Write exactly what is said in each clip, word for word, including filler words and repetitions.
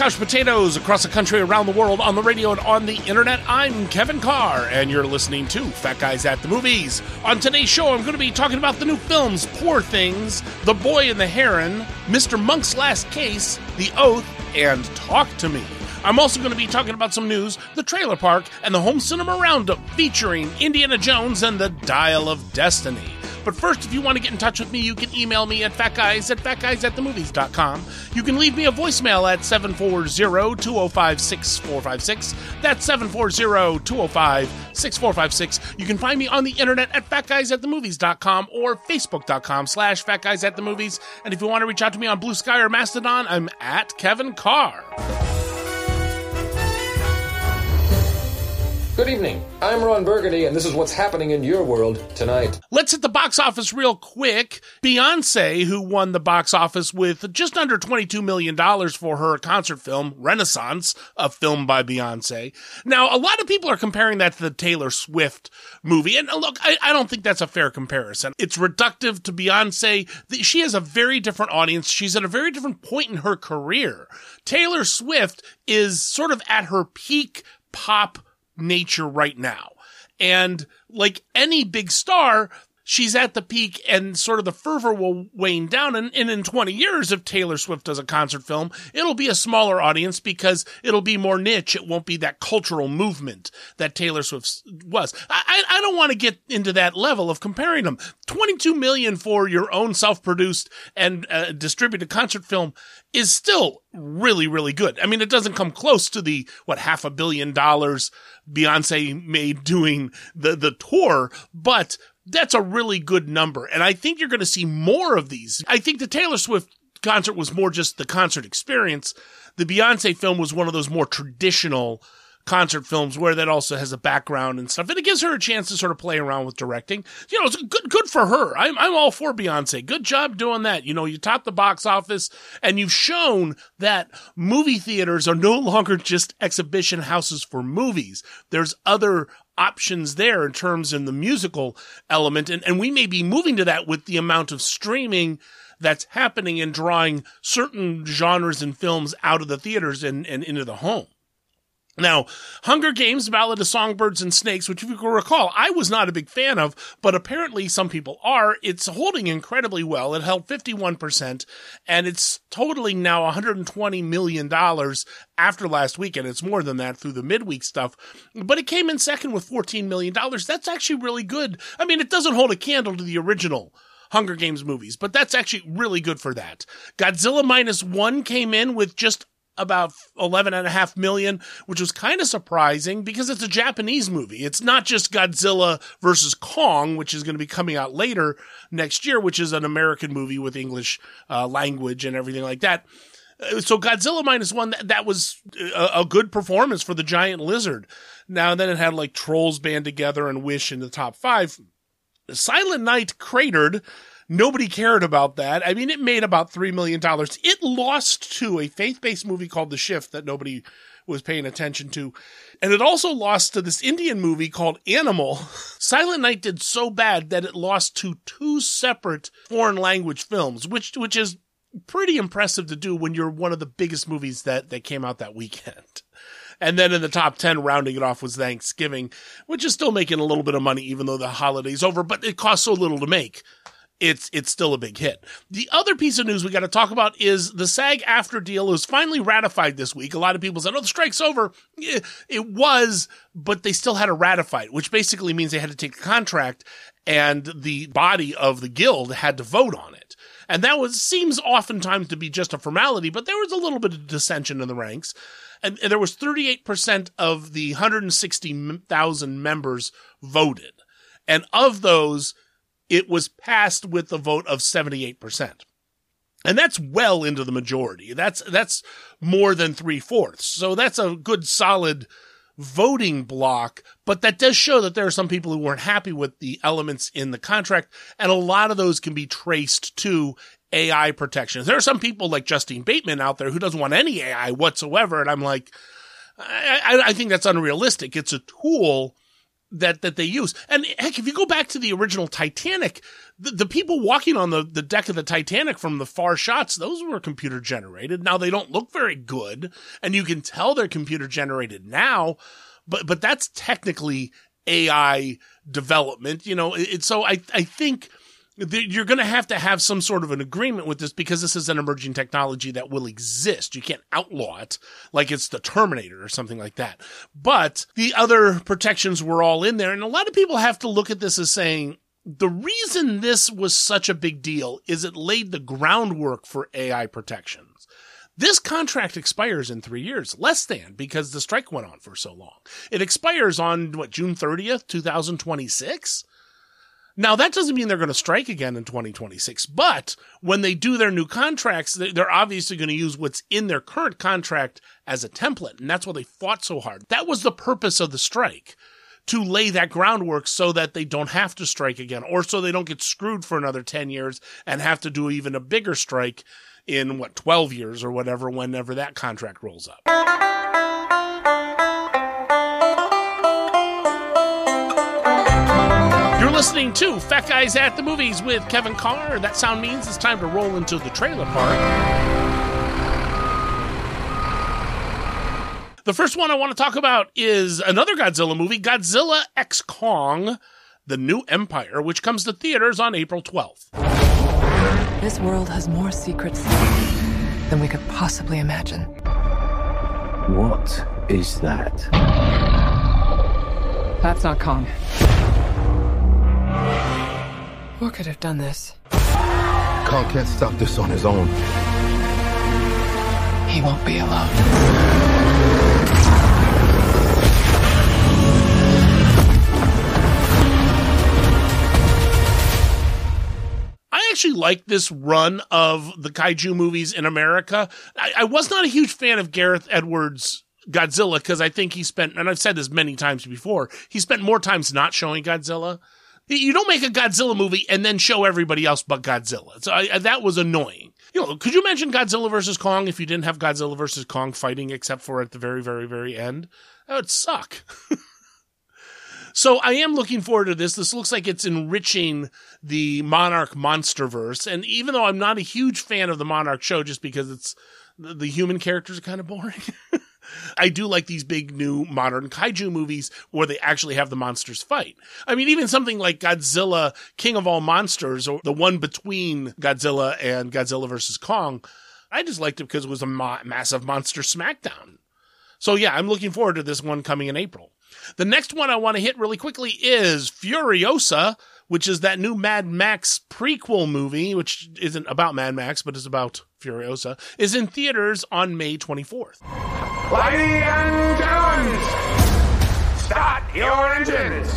couch potatoes across the country, around the world, on the radio, and on the internet. I'm Kevin Carr, and you're listening to Fat Guys at the Movies. On today's show, I'm going to be talking about the new films Poor Things, The Boy and the Heron, Mister Monk's Last Case, The Oath, and Talk to Me. I'm also going to be talking about some news, the Trailer Park, and the Home Cinema Roundup featuring Indiana Jones and the Dial of Destiny. But first, if you want to get in touch with me, you can email me at fatguys at fatguys at the movies dot com. You can leave me a voicemail at seven four zero, two zero five, six four five six. That's seven four zero, two zero five, six four five six. You can find me on the internet at fatguys at the movies dot com or facebook.com slash fatguysatthemovies. And if you want to reach out to me on Blue Sky or Mastodon, I'm at Kevin Carr. Good evening. I'm Ron Burgundy, and this is what's happening in your world tonight. Let's hit the box office real quick. Beyonce, who won the box office with just under twenty-two million dollars for her concert film, Renaissance, a film by Beyonce. Now, a lot of people are comparing that to the Taylor Swift movie, and look, I, I don't think that's a fair comparison. It's reductive to Beyonce. She has a very different audience. She's at a very different point in her career. Taylor Swift is sort of at her peak pop nature right now. And like any big star, she's at the peak and sort of the fervor will wane down. And, and in twenty years, if Taylor Swift does a concert film, it'll be a smaller audience because it'll be more niche. It won't be that cultural movement that Taylor Swift was. I, I don't want to get into that level of comparing them. twenty-two million dollars for your own self-produced and uh, distributed concert film is still really, really good. I mean, it doesn't come close to the, what, half a billion dollars Beyonce made doing the, the tour, but that's a really good number. And I think you're going to see more of these. I think the Taylor Swift concert was more just the concert experience. The Beyonce film was one of those more traditional concert films where that also has a background and stuff. And it gives her a chance to sort of play around with directing. You know, it's good, good for her. I'm, I'm all for Beyonce. Good job doing that. You know, you top the box office and you've shown that movie theaters are no longer just exhibition houses for movies. There's other options there in terms of the musical element. And, and we may be moving to that with the amount of streaming that's happening and drawing certain genres and films out of the theaters and, and into the home. Now, Hunger Games, Ballad of Songbirds and Snakes, which if you can recall, I was not a big fan of, but apparently some people are. It's holding incredibly well. It held fifty-one percent, and it's totaling now one hundred twenty million dollars after last weekend. It's more than that through the midweek stuff, but it came in second with fourteen million dollars. That's actually really good. I mean, it doesn't hold a candle to the original Hunger Games movies, but that's actually really good for that. Godzilla Minus One came in with just about eleven and a half million, which was kind of surprising because it's a Japanese movie. It's not just Godzilla versus Kong, which is going to be coming out later next year, which is an American movie with English uh, language and everything like that. So Godzilla Minus One, that, that was a, a good performance for the giant lizard. Now, then it had like Trolls Band Together and Wish in the top five. Silent Night cratered. Nobody cared about that. I mean, it made about three million dollars. It lost to a faith-based movie called The Shift that nobody was paying attention to. And it also lost to this Indian movie called Animal. Silent Night did so bad that it lost to two separate foreign language films, which which is pretty impressive to do when you're one of the biggest movies that, that came out that weekend. And then in the top ten, rounding it off, was Thanksgiving, which is still making a little bit of money even though the holiday's over, but it costs so little to make. It's it's still a big hit. The other piece of news we got to talk about is the SAG-AFTRA deal was finally ratified this week. A lot of people said, oh, the strike's over. It, it was, but they still had to ratify it, which basically means they had to take the contract and the body of the guild had to vote on it. And that was seems oftentimes to be just a formality, but there was a little bit of dissension in the ranks. And, and there was thirty-eight percent of the one hundred sixty thousand members voted. And of those, it was passed with a vote of seventy-eight percent. And that's well into the majority. That's that's more than three-fourths. So that's a good, solid voting block. But that does show that there are some people who weren't happy with the elements in the contract. And a lot of those can be traced to A I protections. There are some people like Justine Bateman out there who doesn't want any A I whatsoever. And I'm like, I, I, I think that's unrealistic. It's a tool that that they use. And heck, if you go back to the original Titanic, the, the people walking on the, the deck of the Titanic from the far shots, those were computer generated. Now they don't look very good, and you can tell they're computer generated now, but but that's technically A I development, you know. It, so I I think you're going to have to have some sort of an agreement with this, because this is an emerging technology that will exist. You can't outlaw it like it's the Terminator or something like that. But the other protections were all in there. And a lot of people have to look at this as saying, the reason this was such a big deal is it laid the groundwork for A I protections. This contract expires in three years, less than, because the strike went on for so long. It expires on, what, June thirtieth, twenty twenty-six? Now, that doesn't mean they're going to strike again in twenty twenty-six, but when they do their new contracts, they're obviously going to use what's in their current contract as a template, and that's why they fought so hard. That was the purpose of the strike, to lay that groundwork so that they don't have to strike again, or so they don't get screwed for another ten years and have to do even a bigger strike in, what, twelve years or whatever, whenever that contract rolls up. Listening to Fat Guys at the Movies with Kevin Carr. That sound means it's time to roll into the trailer park. The first one I want to talk about is another Godzilla movie, Godzilla X Kong, The New Empire, which comes to theaters on April twelfth. This world has more secrets than we could possibly imagine. What is that? That's not Kong. What could have done this? Kong can't stop this on his own. He won't be alone. I actually like this run of the kaiju movies in America. I, I was not a huge fan of Gareth Edwards' Godzilla, because I think he spent, and I've said this many times before, he spent more times not showing Godzilla. You don't make a Godzilla movie and then show everybody else but Godzilla. So I, that was annoying. You know, could you imagine Godzilla versus Kong if you didn't have Godzilla versus Kong fighting except for at the very, very, very end? That would suck. So I am looking forward to this. This looks like it's enriching the Monarch Monsterverse. And even though I'm not a huge fan of the Monarch show just because it's the, the human characters are kind of boring, I do like these big new modern kaiju movies where they actually have the monsters fight. I mean, even something like Godzilla, King of All Monsters, or the one between Godzilla and Godzilla versus Kong, I just liked it because it was a ma- massive monster smackdown. So yeah, I'm looking forward to this one coming in April. The next one I want to hit really quickly is Furiosa, which is that new Mad Max prequel movie, which isn't about Mad Max, but is about Furiosa, is in theaters on May twenty-fourth. Ladies and gentlemen, start your engines.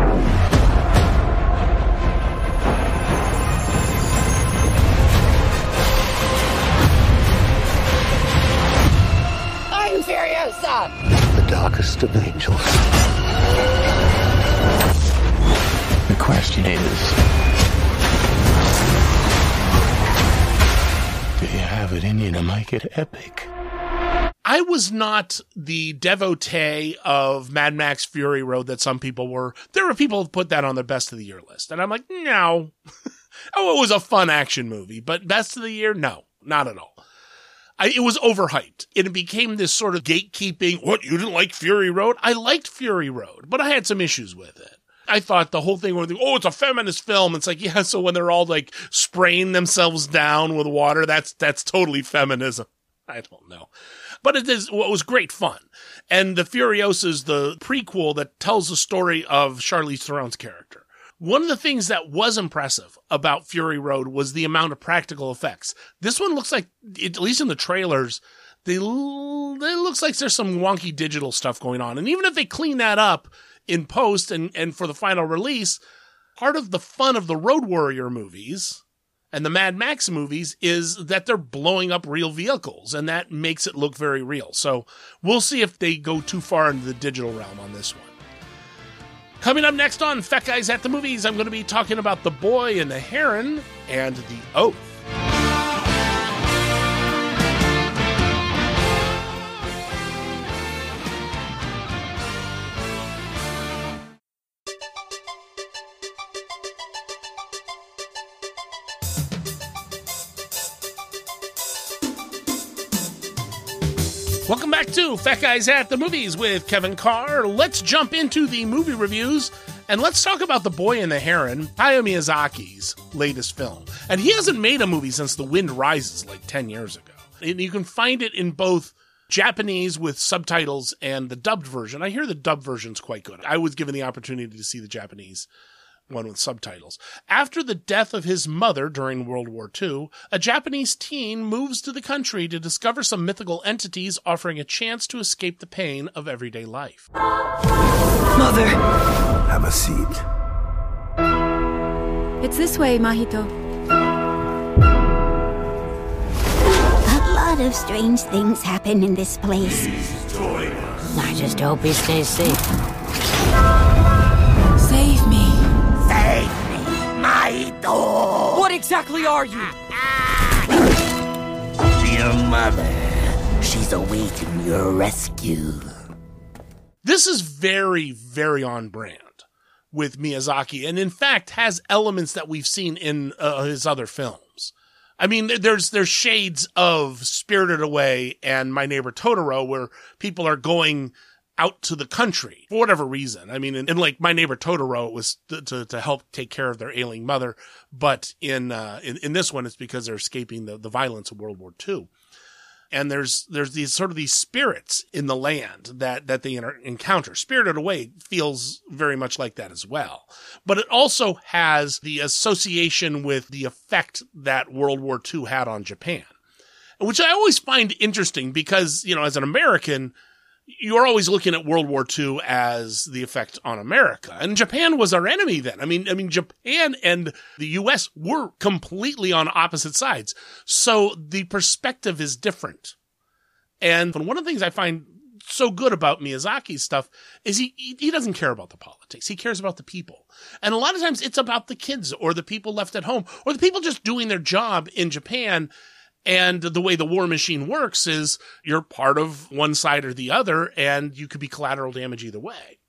I'm Furiosa! The darkest of angels. The question is, do you have it in you to make it epic? I was not the devotee of Mad Max Fury Road that some people were. There were people who put that on their best of the year list. And I'm like, no. Oh, it was a fun action movie, but best of the year? No, not at all. I, it was overhyped. It became this sort of gatekeeping. What, you didn't like Fury Road? I liked Fury Road, but I had some issues with it. I thought the whole thing where, oh, it's a feminist film. It's like, yeah, so when they're all like spraying themselves down with water, that's, that's totally feminism. I don't know. But it is what well, was great fun. And the Furiosa is the prequel that tells the story of Charlize Theron's character. One of the things that was impressive about Fury Road was the amount of practical effects. This one looks like, at least in the trailers, they, it looks like there's some wonky digital stuff going on. And even if they clean that up in post and, and for the final release, part of the fun of the Road Warrior movies and the Mad Max movies is that they're blowing up real vehicles, and that makes it look very real. So we'll see if they go too far into the digital realm on this one. Coming up next on Fat Guys at the Movies, I'm going to be talking about The Boy and the Heron and The Oath. Welcome back to Fat Guys at the Movies with Kevin Carr. Let's jump into the movie reviews, and let's talk about The Boy and the Heron, Hayao Miyazaki's latest film. And he hasn't made a movie since The Wind Rises like ten years ago. And you can find it in both Japanese with subtitles and the dubbed version. I hear the dubbed version's quite good. I was given the opportunity to see the Japanese one with subtitles. After the death of his mother during World War Two, a Japanese teen moves to the country to discover some mythical entities offering a chance to escape the pain of everyday life. Mother! Have a seat. It's this way, Mahito. A lot of strange things happen in this place. I just hope he stays safe. Save me. Save me, Mahito! What exactly are you? Your mother. She's awaiting your rescue. This is very, very on brand with Miyazaki, and in fact has elements that we've seen in uh, his other films. I mean, there's there's shades of Spirited Away and My Neighbor Totoro where people are going out to the country for whatever reason. I mean, in, in like My Neighbor Totoro, it was to, to, to help take care of their ailing mother. But in, uh, in, in this one, it's because they're escaping the, the violence of World War Two. And there's, there's these sort of these spirits in the land that, that they inter- encounter. Spirited Away feels very much like that as well. But it also has the association with the effect that World War Two had on Japan, which I always find interesting because, you know, as an American, you're always looking at World War Two as the effect on America. And Japan was our enemy then. I mean, I mean, Japan and the U S were completely on opposite sides. So the perspective is different. And one of the things I find so good about Miyazaki's stuff is he, he doesn't care about the politics. He cares about the people. And a lot of times it's about the kids or the people left at home or the people just doing their job in Japan. And the way the war machine works is you're part of one side or the other, and you could be collateral damage either way.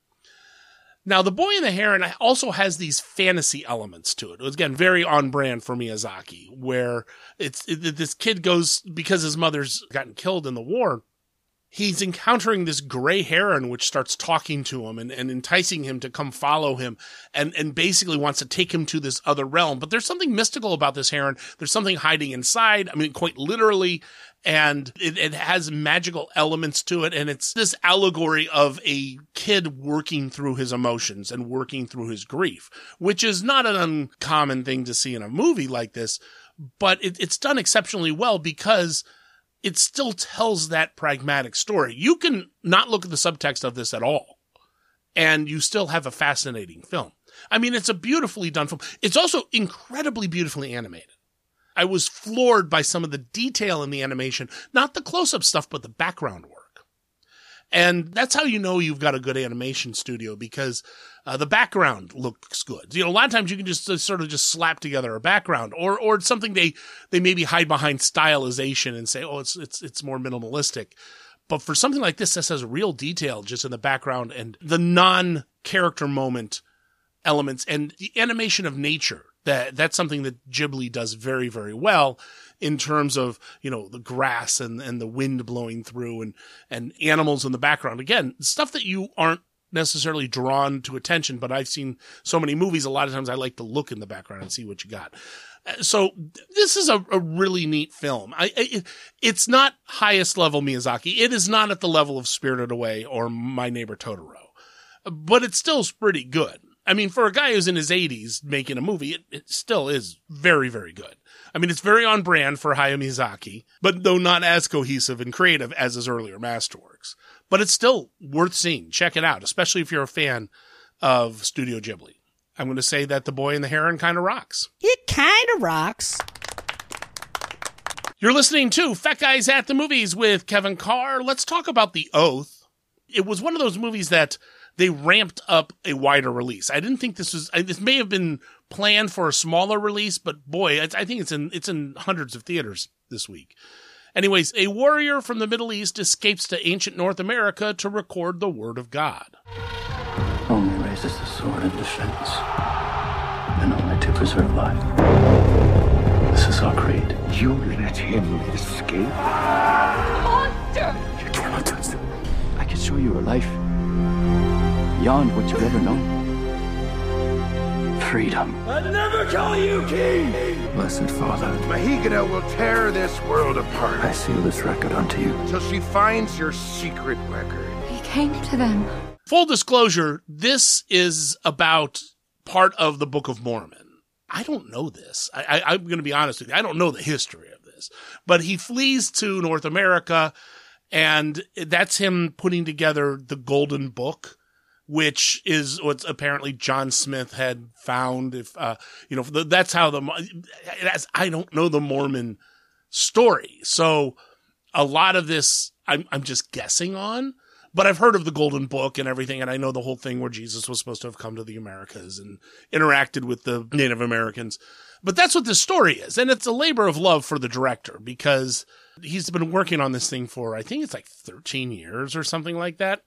Now, The Boy and the Heron also has these fantasy elements to it. It was, again, very on brand for Miyazaki, where it's it, this kid goes, because his mother's gotten killed in the war, he's encountering this gray heron which starts talking to him and, and enticing him to come follow him and, and basically wants to take him to this other realm. But there's something mystical about this heron. There's something hiding inside. I mean, quite literally. And it, it has magical elements to it. And it's this allegory of a kid working through his emotions and working through his grief, which is not an uncommon thing to see in a movie like this. But it, it's done exceptionally well because it still tells that pragmatic story. You can not look at the subtext of this at all, and you still have a fascinating film. I mean, it's a beautifully done film. It's also incredibly beautifully animated. I was floored by some of the detail in the animation, not the close-up stuff, but the background work. And that's how you know you've got a good animation studio, because uh, the background looks good. You know, a lot of times you can just uh, sort of just slap together a background, or or something they they maybe hide behind stylization and say, oh, it's it's it's more minimalistic. But for something like this, this has real detail just in the background and the non-character moment elements and the animation of nature. That that's something that Ghibli does very, very well in terms of, you know, the grass and, and the wind blowing through and, and animals in the background. Again, stuff that you aren't necessarily drawn to attention, but I've seen so many movies. A lot of times I like to look in the background and see what you got. So this is a, a really neat film. I, it, it's not highest level Miyazaki. It is not at the level of Spirited Away or My Neighbor Totoro, but it still is pretty good. I mean, for a guy who's in his eighties making a movie, it, it still is very, very good. I mean, it's very on brand for Hayao Miyazaki, but though not as cohesive and creative as his earlier masterworks. But it's still worth seeing. Check it out, especially if you're a fan of Studio Ghibli. I'm going to say that The Boy and the Heron kind of rocks. It kind of rocks. You're listening to Fat Guys at the Movies with Kevin Carr. Let's talk about The Oath. It was one of those movies that they ramped up a wider release. I didn't think this was, this may have been planned for a smaller release, but boy, I think it's in, it's in hundreds of theaters this week. Anyways, a warrior from the Middle East escapes to ancient North America to record the word of God. Only raises the sword in defense, and only to preserve life. This is our creed. You let him escape? Monster! You cannot could show you a life beyond what you've ever known. Freedom. I'd never call you king! Blessed Father, Mahigana will tear this world apart I seal this record unto you. until she finds your secret record. He came to them. Full disclosure, this is about part of the Book of Mormon. I don't know this. I, I, I'm going to be honest with you. I don't know the history of this. But he flees to North America, and that's him putting together the Golden Book, which is what apparently John Smith had found. If uh, you know, that's how the that's, I don't know the Mormon story, so a lot of this I'm I'm just guessing on. But I've heard of the Golden Book and everything, and I know the whole thing where Jesus was supposed to have come to the Americas and interacted with the Native Americans. But that's what this story is, and it's a labor of love for the director because he's been working on this thing for I think it's like thirteen years or something like that.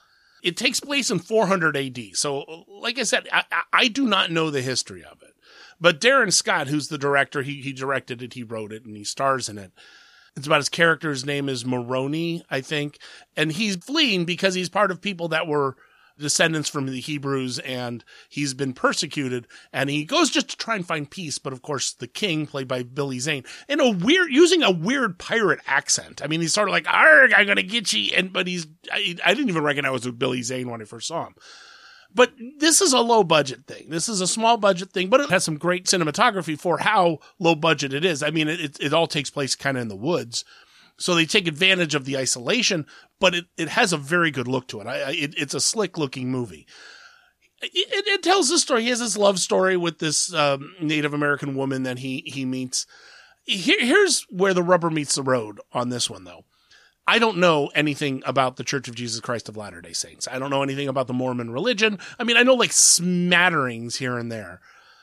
It takes place in four hundred A D. So, like I said, I, I do not know the history of it. But Darren Scott, who's the director, he, he directed it, he wrote it, and he stars in it. It's about his character. His name is Moroni, I think. And he's fleeing because he's part of people that were descendants from the Hebrews, and he's been persecuted. And he goes just to try and find peace. But, of course, the king, played by Billy Zane, in a weird, using a weird pirate accent. I mean, he's sort of like, arg, I'm going to get you. And, but he's, I, I didn't even recognize it was Billy Zane when I first saw him. But this is a low budget thing. This is a small budget thing, but it has some great cinematography for how low budget it is. I mean, it, it, it all takes place kind of in the woods. So they take advantage of the isolation, but it, it has a very good look to it. I, I, it it's a slick looking movie. It, it, it tells the story. He has this love story with this um, Native American woman that he, he meets. Here, here's where the rubber meets the road on this one, though. I don't know anything about the Church of Jesus Christ of Latter-day Saints. I don't know anything about the Mormon religion. I mean, I know like smatterings here and there,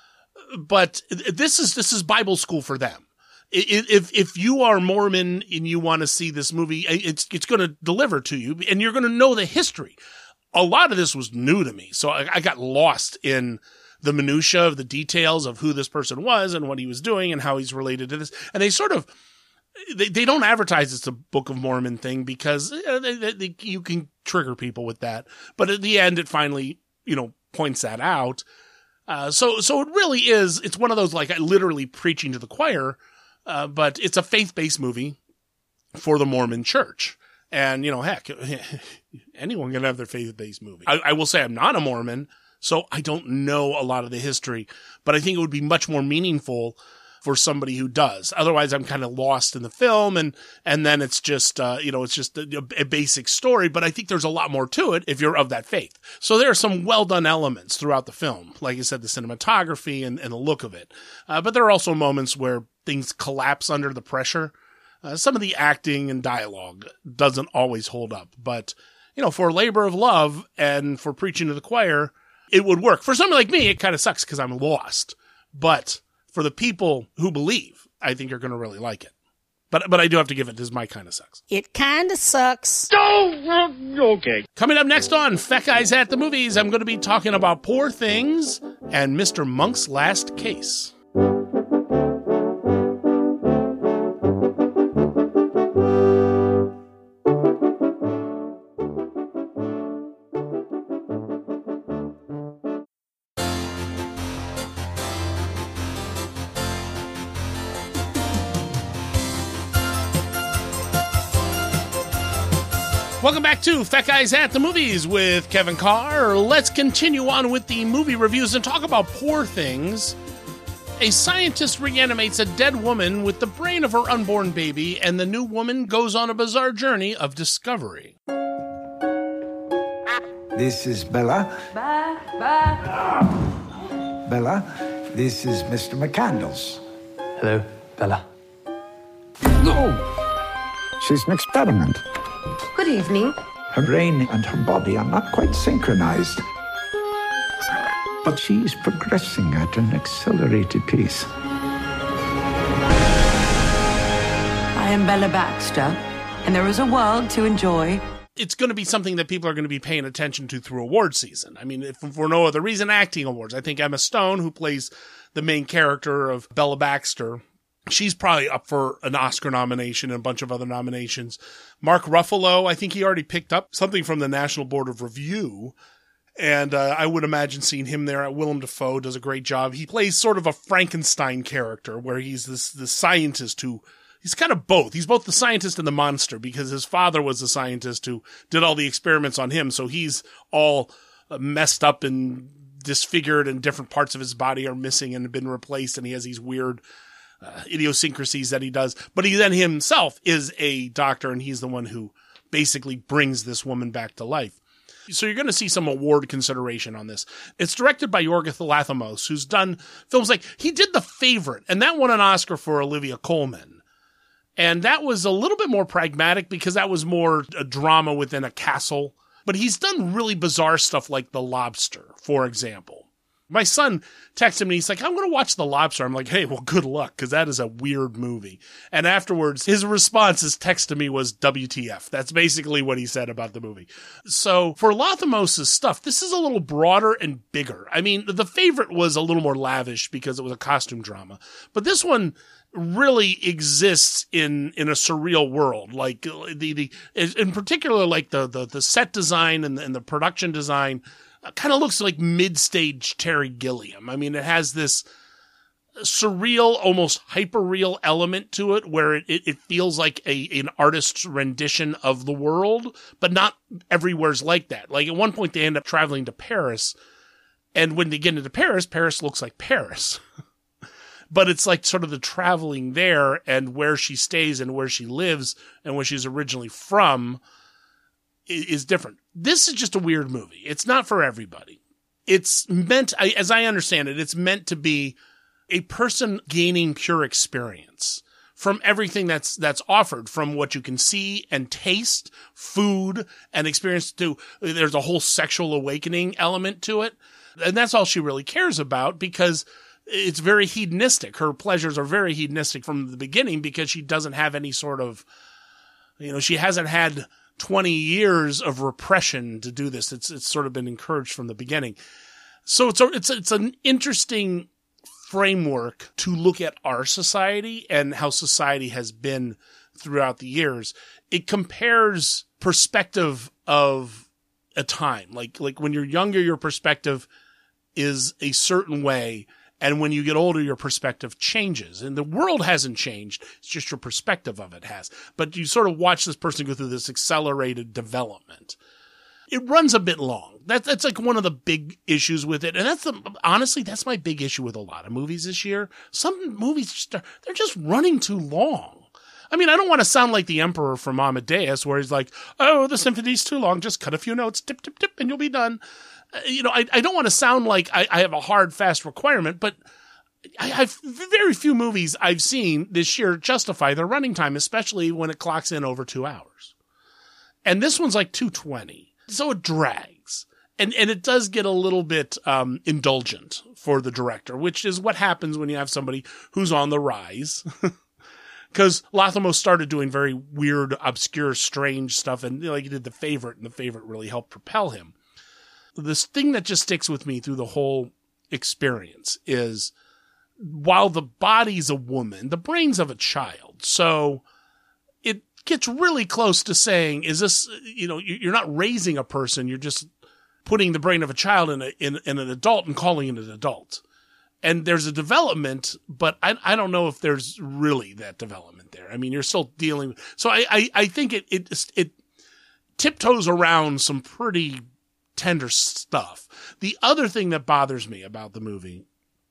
but this is, this is Bible school for them. If, if you are Mormon and you want to see this movie, it's, it's going to deliver to you and you're going to know the history. A lot of this was new to me. So I, I got lost in the minutia of the details of who this person was and what he was doing and how he's related to this. And they sort of, They they don't advertise it's a Book of Mormon thing because you know, they, they, they, you can trigger people with that. But at the end, it finally, you know, points that out. Uh, so so it really is, it's one of those like literally preaching to the choir, uh, but it's a faith-based movie for the Mormon church. And, you know, heck, anyone can have their faith-based movie. I, I will say I'm not a Mormon, so I don't know a lot of the history, but I think it would be much more meaningful for somebody who does. Otherwise, I'm kind of lost in the film, and and then it's just, uh, you know, it's just a, a basic story, but I think there's a lot more to it if you're of that faith. So there are some well-done elements throughout the film. Like I said, the cinematography and, and the look of it. Uh, but there are also moments where things collapse under the pressure. Uh, some of the acting and dialogue doesn't always hold up, but, you know, for labor of love and for preaching to the choir, it would work. For somebody like me, it kind of sucks because I'm lost, but for the people who believe, I think you're going to really like it. But but I do have to give it, this is my kind of sucks. It kind of sucks. Oh, okay. Coming up next on Fat Guys at the Movies, I'm going to be talking about Poor Things and Mister Monk's Last Case. Welcome back to Fat Guys at the Movies with Kevin Carr. Let's continue on with the movie reviews and talk about Poor Things. A scientist reanimates a dead woman with the brain of her unborn baby, and the new woman goes on a bizarre journey of discovery. This is Bella. Bye, bye. Bella, this is Mister McCandles. Hello, Bella. Oh, she's an experiment. Good evening. Her brain and her body are not quite synchronized. But she's progressing at an accelerated pace. I am Bella Baxter, and there is a world to enjoy. It's going to be something that people are going to be paying attention to through award season. I mean, if for no other reason, acting awards. I think Emma Stone, who plays the main character of Bella Baxter, She's probably up for an Oscar nomination and a bunch of other nominations. Mark Ruffalo, I think he already picked up something from the National Board of Review. And uh, I would imagine seeing him there. Willem Dafoe does a great job. He plays sort of a Frankenstein character where he's this, this scientist who, he's kind of both. He's both the scientist and the monster because his father was the scientist who did all the experiments on him. So he's all messed up and disfigured and different parts of his body are missing and have been replaced. And he has these weird Uh, idiosyncrasies that he does, but he then himself is a doctor and he's the one who basically brings this woman back to life. So you're going to see some award consideration on this. It's directed by Yorgos Lanthimos, who's done films like, he did The Favorite, and that won an Oscar for Olivia Colman. And that was a little bit more pragmatic because that was more a drama within a castle. But he's done really bizarre stuff like The Lobster, for example. My son texted me, he's like, I'm going to watch The Lobster. I'm like, hey, well, good luck, because that is a weird movie. And afterwards, his response, his text to me was W T F. That's basically what he said about the movie. So for Lanthimos' stuff, this is a little broader and bigger. I mean, The Favorite was a little more lavish because it was a costume drama. But this one really exists in, in a surreal world. Like the, the, in particular, like the, the, the set design and the, and the production design kind of looks like mid-stage Terry Gilliam. I mean, it has this surreal, almost hyper-real element to it where it, it, it feels like a an artist's rendition of the world, but not everywhere's like that. Like at one point they end up traveling to Paris, and when they get into Paris, Paris looks like Paris. But it's like sort of the traveling there and where she stays and where she lives and where she's originally from is different. This is just a weird movie. It's not for everybody. It's meant, as I understand it, it's meant to be a person gaining pure experience from everything that's that's offered, from what you can see and taste, food, and experience to, there's a whole sexual awakening element to it. And that's all she really cares about because it's very hedonistic. Her pleasures are very hedonistic from the beginning because she doesn't have any sort of, you know, she hasn't had twenty years of repression to do this. It's it's sort of been encouraged from the beginning. So it's a, it's it's an interesting framework to look at our society and how society has been throughout the years. It compares perspective of a time. Like like when you're younger, your perspective is a certain way. And when you get older, your perspective changes. And the world hasn't changed. It's just your perspective of it has. But you sort of watch this person go through this accelerated development. It runs a bit long. That, that's like one of the big issues with it. And that's the, honestly, that's my big issue with a lot of movies this year. Some movies, just are, they're just running too long. I mean, I don't want to sound like the Emperor from Amadeus, where he's like, oh, the symphony's too long. Just cut a few notes, tip, tip, tip, and you'll be done. You know, I, I don't want to sound like I, I have a hard, fast requirement, but I have very few movies I've seen this year justify their running time, especially when it clocks in over two hours. And this one's like two twenty. So it drags. And and it does get a little bit um, indulgent for the director, which is what happens when you have somebody who's on the rise. Because Lanthimos started doing very weird, obscure, strange stuff, and you know, like he did The Favorite, and The Favorite really helped propel him. This thing that just sticks with me through the whole experience is, while the body's a woman, the brain's of a child. So it gets really close to saying, is this, you know, you're not raising a person, you're just putting the brain of a child in, a, in, in an adult and calling it an adult. And there's a development, but I, I don't know if there's really that development there. I mean, you're still dealing. So I, I, I think it, it, it tiptoes around some pretty tender stuff. The other thing that bothers me about the movie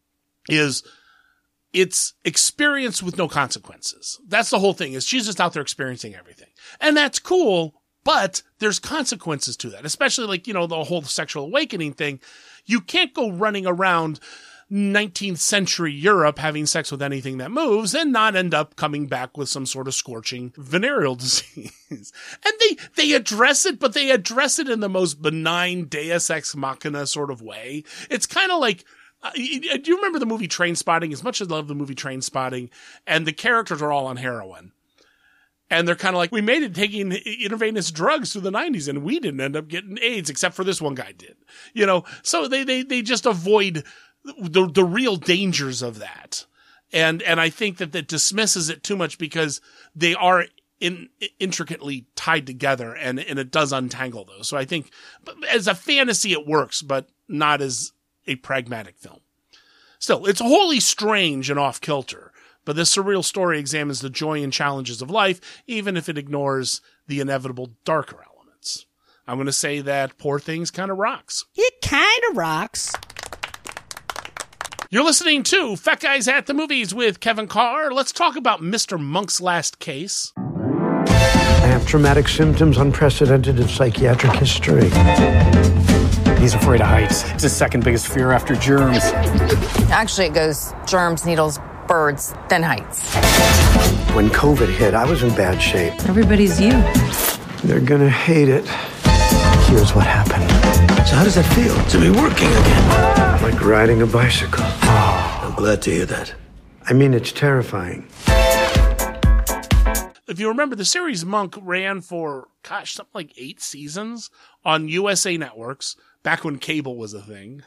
is it's experience with no consequences. That's the whole thing, is she's just out there experiencing everything. And that's cool, but there's consequences to that, especially like, you know, the whole sexual awakening thing. You can't go running around nineteenth century Europe having sex with anything that moves and not end up coming back with some sort of scorching venereal disease. And they, they address it, but they address it in the most benign Deus Ex Machina sort of way. It's kind of like, uh, do you remember the movie Trainspotting? As much as I love the movie Trainspotting, and the characters are all on heroin. And they're kind of like, we made it taking intravenous drugs through the nineties and we didn't end up getting AIDS, except for this one guy did. You know, so they, they, they just avoid the the real dangers of that. And and I think that that dismisses it too much because they are in, intricately tied together, and, and it does untangle those. So I think as a fantasy it works, but not as a pragmatic film. Still, it's wholly strange and off-kilter, but this surreal story examines the joy and challenges of life, even if it ignores the inevitable darker elements. I'm going to say that Poor Things kind of rocks. It kind of rocks. You're listening to Fat Guys at the Movies with Kevin Carr. Let's talk about Mister Monk's Last Case. I have traumatic symptoms unprecedented in psychiatric history. He's afraid of heights. It's his second biggest fear after germs. Actually, it goes germs, needles, birds, then heights. When COVID hit, I was in bad shape. Everybody's you. They're gonna hate it. Here's what happened. So how does that feel, to be working again? Like riding a bicycle. Oh, I'm glad to hear that. I mean, it's terrifying. If you remember, the series Monk ran for, gosh, something like eight seasons on U S A Networks, back when cable was a thing.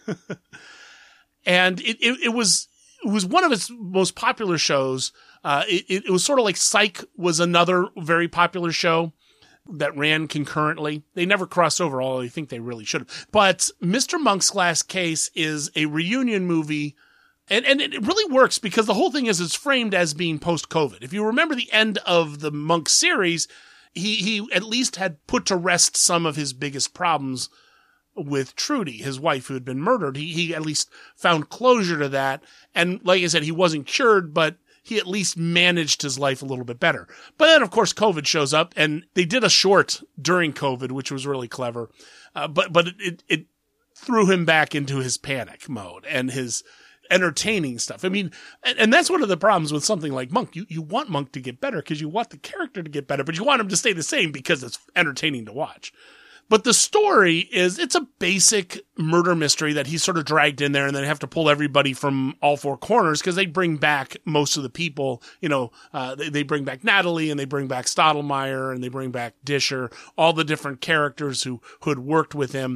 And it, it, it was it was one of its most popular shows. Uh, it, it was sort of like Psych was another very popular show that ran concurrently. They never crossed over, although I think they really should have. But Mister Monk's Last Case is a reunion movie, and, and it really works because the whole thing is it's framed as being post-COVID. If you remember the end of the Monk series, he, he at least had put to rest some of his biggest problems with Trudy, his wife who had been murdered. He, he at least found closure to that. And like I said, he wasn't cured, but he at least managed his life a little bit better. But then, of course, COVID shows up, and they did a short during COVID, which was really clever. Uh, but but it, it threw him back into his panic mode and his entertaining stuff. I mean, and, and that's one of the problems with something like Monk. You, you want Monk to get better because you want the character to get better, but you want him to stay the same because it's entertaining to watch. But the story is, it's a basic murder mystery that he's sort of dragged in there, and then have to pull everybody from all four corners because they bring back most of the people. You know, uh, they, they bring back Natalie, and they bring back Stottlemyre, and they bring back Disher, all the different characters who, who had worked with him.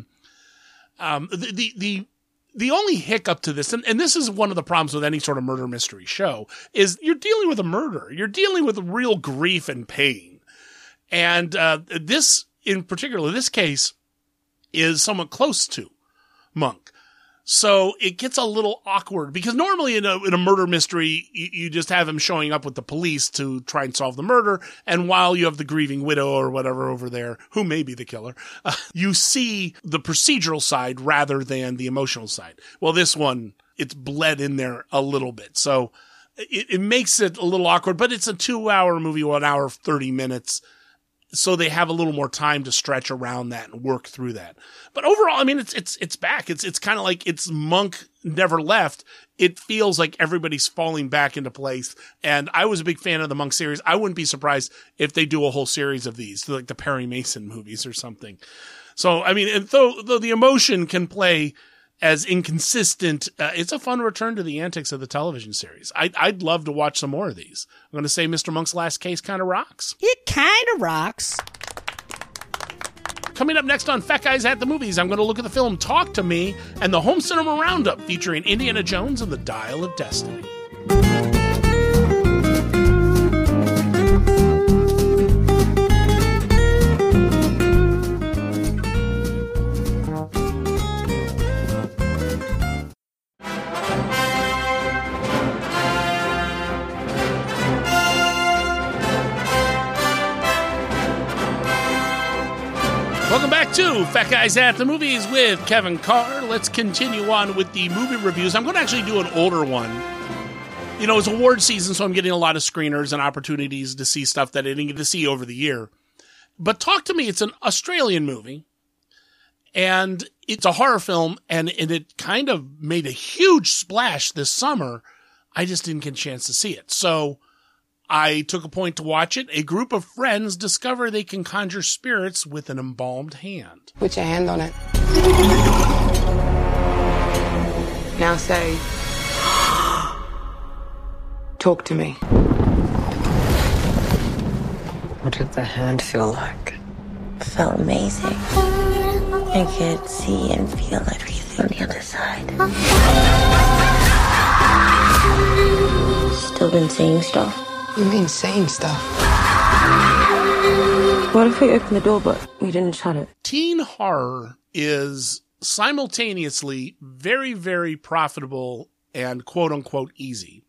Um, the, the, the, the only hiccup to this, and, and this is one of the problems with any sort of murder mystery show, is you're dealing with a murder. You're dealing with real grief and pain. And uh, this... in particular, this case is somewhat close to Monk. So it gets a little awkward because normally in a, in a murder mystery, you, you just have him showing up with the police to try and solve the murder. And while you have the grieving widow or whatever over there, who may be the killer, uh, you see the procedural side rather than the emotional side. Well, this one, it's bled in there a little bit. So it, it makes it a little awkward, but it's a two hour movie, one hour, thirty minutes. So they have a little more time to stretch around that and work through that. But overall, I mean, it's, it's, it's back. It's, it's kind of like it's Monk never left. It feels like everybody's falling back into place. And I was a big fan of the Monk series. I wouldn't be surprised if they do a whole series of these, like the Perry Mason movies or something. So, I mean, and though, though the emotion can play as inconsistent, uh, it's a fun return to the antics of the television series. I, I'd love to watch some more of these. I'm going to say Mister Monk's Last Case kind of rocks. It kind of rocks. Coming up next on Fat Guys at the Movies, I'm going to look at the film Talk to Me and the Home Cinema Roundup featuring Indiana Jones and the Dial of Destiny. Welcome back to Fat Guys at the Movies with Kevin Carr. Let's continue on with the movie reviews. I'm going to actually do an older one. You know, it's award season, so I'm getting a lot of screeners and opportunities to see stuff that I didn't get to see over the year. But Talk to Me, it's an Australian movie, and it's a horror film, and, and it kind of made a huge splash this summer. I just didn't get a chance to see it. So I took a point to watch it. A group of friends discover they can conjure spirits with an embalmed hand. Put your hand on it. Now say, talk to me. What did the hand feel like? It felt amazing. I could see and feel everything on the other side. been saying stuff. You mean saying stuff? What if we opened the door but we didn't shut it? Teen horror is simultaneously very, very profitable and quote-unquote easy,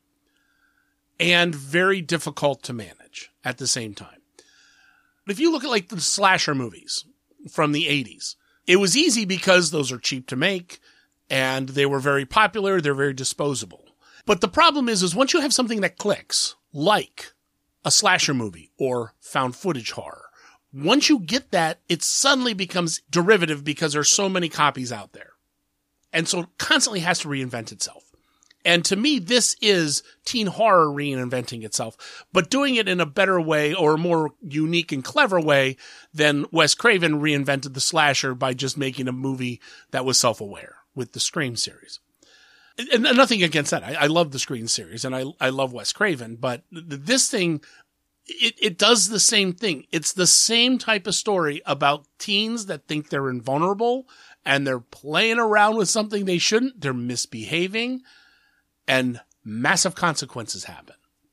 and very difficult to manage at the same time. If you look at like the slasher movies from the eighties, it was easy because those are cheap to make, and they were very popular, they're very disposable. But the problem is, is once you have something that clicks, like a slasher movie or found footage horror, once you get that, it suddenly becomes derivative because there's so many copies out there. And so it constantly has to reinvent itself. And to me, this is teen horror reinventing itself, but doing it in a better way or a more unique and clever way than Wes Craven reinvented the slasher by just making a movie that was self-aware with the Scream series. And nothing against that. I, I love the Scream series and I, I love Wes Craven, but this thing, it, it does the same thing. It's the same type of story about teens that think they're invulnerable and they're playing around with something they shouldn't. They're misbehaving and massive consequences happen.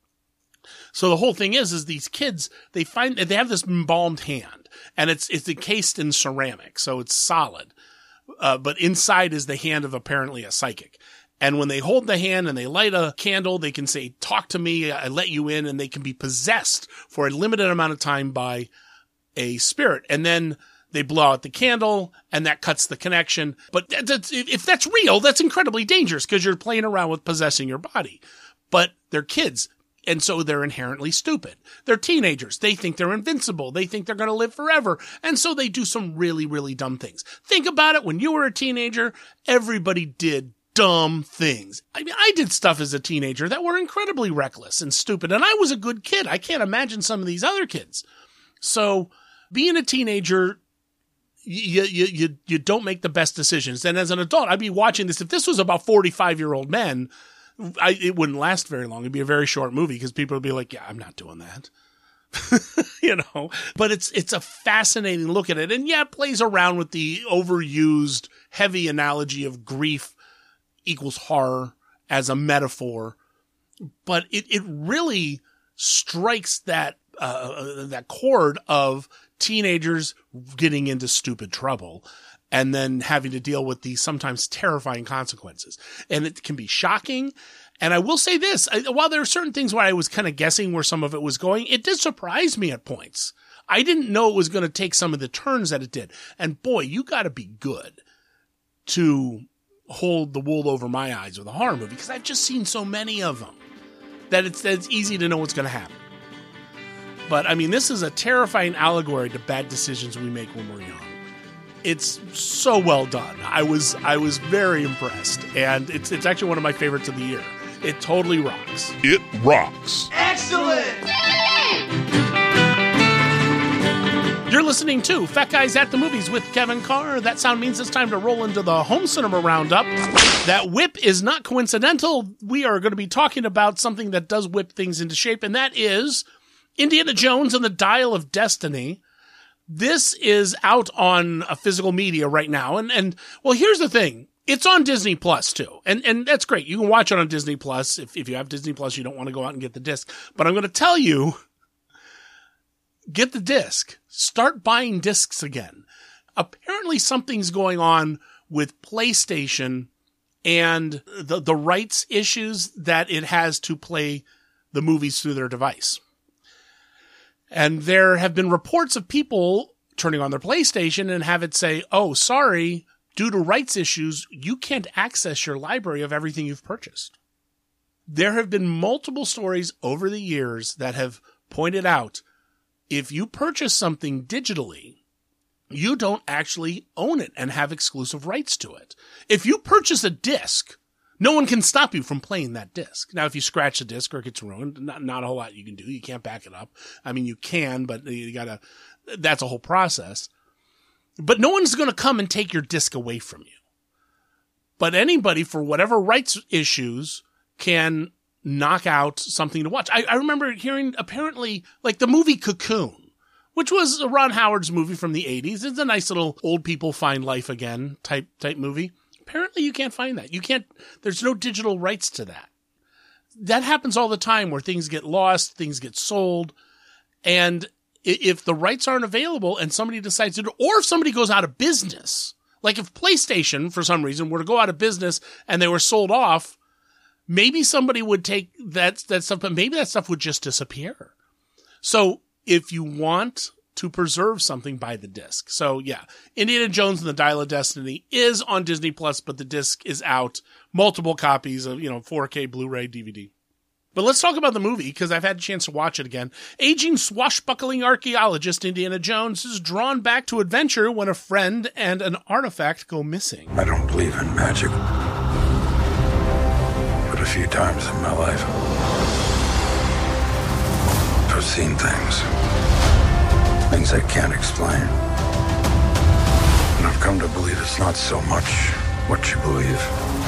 So the whole thing is, is these kids, they find they have this embalmed hand and it's, it's encased in ceramic. So it's solid. Uh, but inside is the hand of apparently a psychic. And when they hold the hand and they light a candle, they can say, talk to me, I let you in, and they can be possessed for a limited amount of time by a spirit. And then they blow out the candle and that cuts the connection. But that's, if that's real, that's incredibly dangerous because you're playing around with possessing your body. But they're kids. And so they're inherently stupid. They're teenagers. They think they're invincible. They think they're going to live forever. And so they do some really, really dumb things. Think about it. When you were a teenager, everybody did dumb things. I mean, I did stuff as a teenager that were incredibly reckless and stupid. And I was a good kid. I can't imagine some of these other kids. So being a teenager, you, you, you, you don't make the best decisions. And as an adult, I'd be watching this. If this was about forty-five year old men, I, it wouldn't last very long. It'd be a very short movie because people would be like, yeah, I'm not doing that. You know, but it's, it's a fascinating look at it. And yeah, it plays around with the overused heavy analogy of grief equals horror as a metaphor, but it, it really strikes that, uh, that chord of teenagers getting into stupid trouble and then having to deal with these sometimes terrifying consequences. And it can be shocking. And I will say this, I, while there are certain things where I was kind of guessing where some of it was going, it did surprise me at points. I didn't know it was going to take some of the turns that it did. And boy, you got to be good to hold the wool over my eyes with a horror movie because I've just seen so many of them that it's, that it's easy to know what's going to happen. But I mean, this is a terrifying allegory to bad decisions we make when we're young. It's so well done. I was I was very impressed, and it's it's actually one of my favorites of the year. It totally rocks. It rocks. Excellent! You're listening to Fat Guys at the Movies with Kevin Carr. That sound means it's time to roll into the home cinema roundup. That whip is not coincidental. We are going to be talking about something that does whip things into shape, and that is Indiana Jones and the Dial of Destiny. This is out on a physical media right now. And, and, well, here's the thing. It's on Disney Plus too. And, and that's great. You can watch it on Disney Plus. If, if you have Disney Plus, you don't want to go out and get the disc, but I'm going to tell you, get the disc, start buying discs again. Apparently something's going on with PlayStation and the, the rights issues that it has to play the movies through their device. And there have been reports of people turning on their PlayStation and have it say, oh, sorry, due to rights issues, you can't access your library of everything you've purchased. There have been multiple stories over the years that have pointed out, if you purchase something digitally, you don't actually own it and have exclusive rights to it. If you purchase a disc, no one can stop you from playing that disc. Now, if you scratch the disc or it gets ruined, not, not a whole lot you can do. You can't back it up. I mean, you can, but you gotta, that's a whole process. But no one's going to come and take your disc away from you. But anybody, for whatever rights issues, can knock out something to watch. I, I remember hearing, apparently, like the movie Cocoon, which was Ron Howard's movie from the eighties. It's a nice little old people find life again type type movie. Apparently you can't find that. You can't, there's no digital rights to that. that happens all the time where things get lost, things get sold. And if the rights aren't available and somebody decides to do, or if somebody goes out of business, like if PlayStation, for some reason, were to go out of business and they were sold off, maybe somebody would take that, that stuff, but maybe that stuff would just disappear. So if you want to preserve something, buy the disc. So yeah, Indiana Jones and the Dial of Destiny is on Disney Plus, but the disc is out. Multiple copies of, you know, four K, Blu-ray, D V D. But let's talk about the movie, because I've had a chance to watch it again. Aging swashbuckling archaeologist Indiana Jones is drawn back to adventure when a friend and an artifact go missing. I don't believe in magic. But a few times in my life, I've seen things. Things I can't explain. And I've come to believe it's not so much what you believe.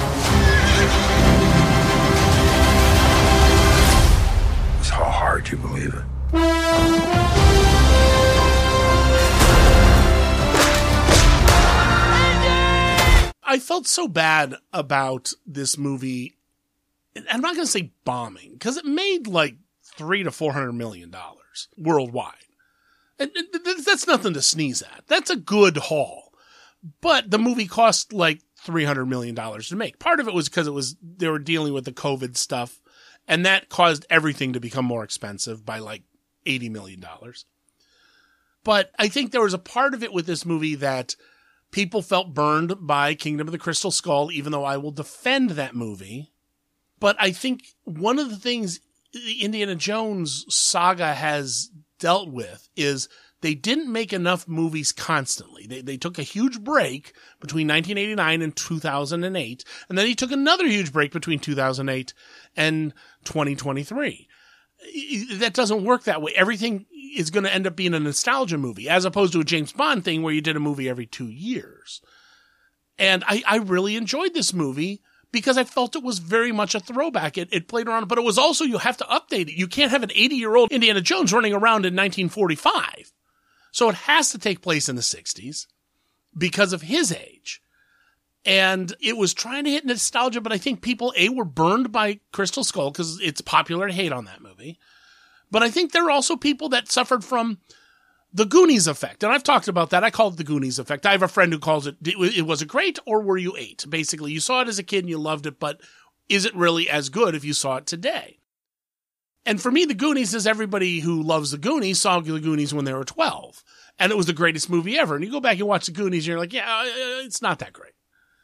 It's how hard you believe it. I felt so bad about this movie. I'm not going to say bombing, because it made like three to four hundred million dollars worldwide. And that's nothing to sneeze at. That's a good haul. But the movie cost like three hundred million dollars to make. Part of it was because it was, they were dealing with the COVID stuff, and that caused everything to become more expensive by like eighty million dollars. But I think there was a part of it with this movie that people felt burned by Kingdom of the Crystal Skull, even though I will defend that movie. But I think one of the things the Indiana Jones saga has dealt with is they didn't make enough movies constantly. They they took a huge break between nineteen eighty-nine and two thousand eight, and then he took another huge break between two thousand eight and twenty twenty-three. That doesn't work that way. Everything is going to end up being a nostalgia movie, as opposed to a James Bond thing where you did a movie every two years. And I, I really enjoyed this movie because I felt it was very much a throwback. It, it played around, but it was also, you have to update it. You can't have an eighty-year-old Indiana Jones running around in nineteen forty-five. So it has to take place in the sixties because of his age. And it was trying to hit nostalgia, but I think people, A, were burned by Crystal Skull because it's popular to hate on that movie. But I think there are also people that suffered from the Goonies effect. And I've talked about that. I call it the Goonies effect. I have a friend who calls it, it was it great or were you eight? Basically, you saw it as a kid and you loved it, but is it really as good if you saw it today? And for me, the Goonies is everybody who loves the Goonies saw the Goonies when they were twelve. And it was the greatest movie ever. And you go back and watch the Goonies and you're like, yeah, it's not that great.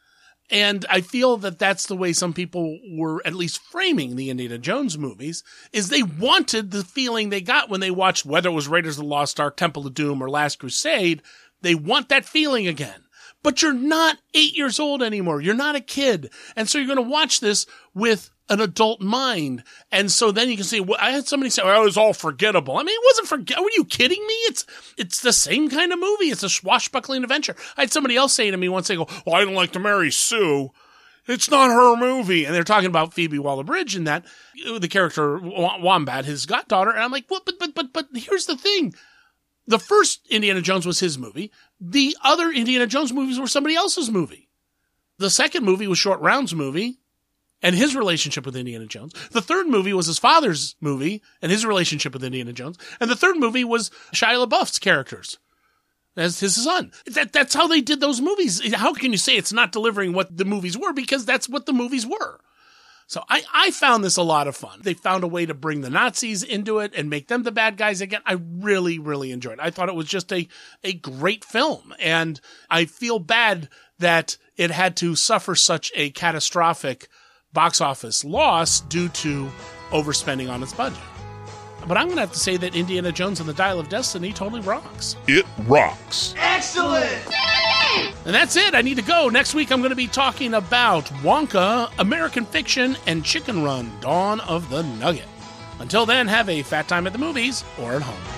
And I feel that that's the way some people were at least framing the Indiana Jones movies, is they wanted the feeling they got when they watched, whether it was Raiders of the Lost Ark, Temple of Doom, or Last Crusade. They want that feeling again. But you're not eight years old anymore. You're not a kid. And so you're going to watch this with an adult mind. And so then you can say, well, I had somebody say, oh, it was all forgettable. I mean, it wasn't forgettable. Were you kidding me? It's, it's the same kind of movie. It's a swashbuckling adventure. I had somebody else say to me once, they go, well, I don't like to marry Sue. It's not her movie. And they're talking about Phoebe Waller-Bridge and that, the character Wombat, his goddaughter. And I'm like, well, but, but, but, but here's the thing. The first Indiana Jones was his movie. The other Indiana Jones movies were somebody else's movie. The second movie was Short Round's movie and his relationship with Indiana Jones. The third movie was his father's movie and his relationship with Indiana Jones. And the third movie was Shia LaBeouf's characters as his son. That, that's how they did those movies. How can you say it's not delivering what the movies were? Because that's what the movies were. So I, I found this a lot of fun. They found a way to bring the Nazis into it and make them the bad guys again. I really, really enjoyed it. I thought it was just a, a great film. And I feel bad that it had to suffer such a catastrophic box office loss due to overspending on its budget. But I'm going to have to say that Indiana Jones and the Dial of Destiny totally rocks. It rocks. Excellent! And that's it. I need to go. Next week, I'm going to be talking about Wonka, American Fiction, and Chicken Run, Dawn of the Nugget. Until then, have a fat time at the movies or at home.